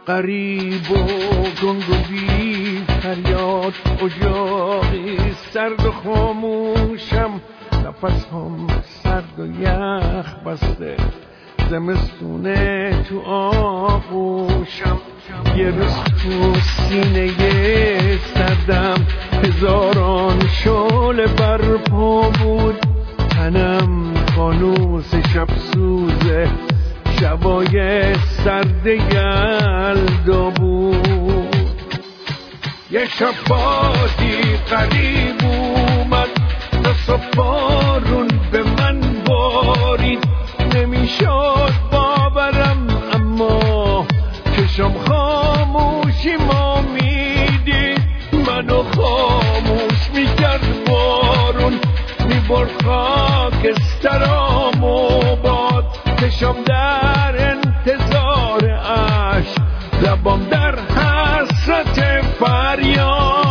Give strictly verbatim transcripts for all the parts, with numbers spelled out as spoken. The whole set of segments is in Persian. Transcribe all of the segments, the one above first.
غریب و گنگ و بی فریاد، اجاقی سرد و خاموشم، نفس هم سرد و یخ بسته، زمستونه تو آغوشم. یه روز تو سینه سردم هزاران شعله برپا بود، تنم فانوس شب سوزه، شبای سرد یلدا بود. یه شب بادی قریب اومد، دست و بارون به من بارید، نمیشد باورم اما چشم خاموشی ما میدید، منو خاموش میکرد بارون، میبرد خاکسترام و باد، چشم در انتظار عشق، لبام در حسرت فریاد.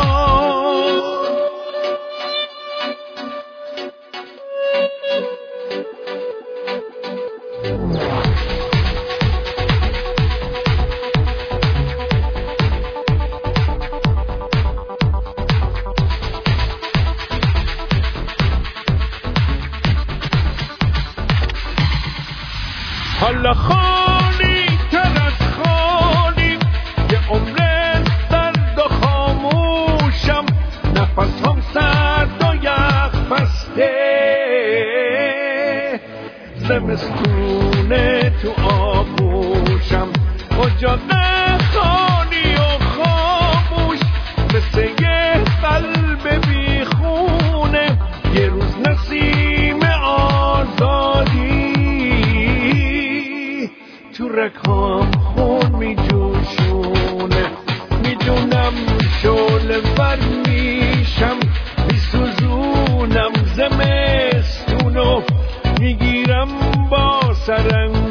حالا خالی تر از خالی، یه عمر سرد و خاموشم، نفس هم سرد و یخ بسته، زمستونه تو آغوشم، اجاق خالی و خاموش، مثل یه قلب بیخونه، یه روز نسیم آزادی تو رگام خون می جوشونه. میدونم شعله ور میشم، میسوزونم زمستونو، میگیرم با سرنگ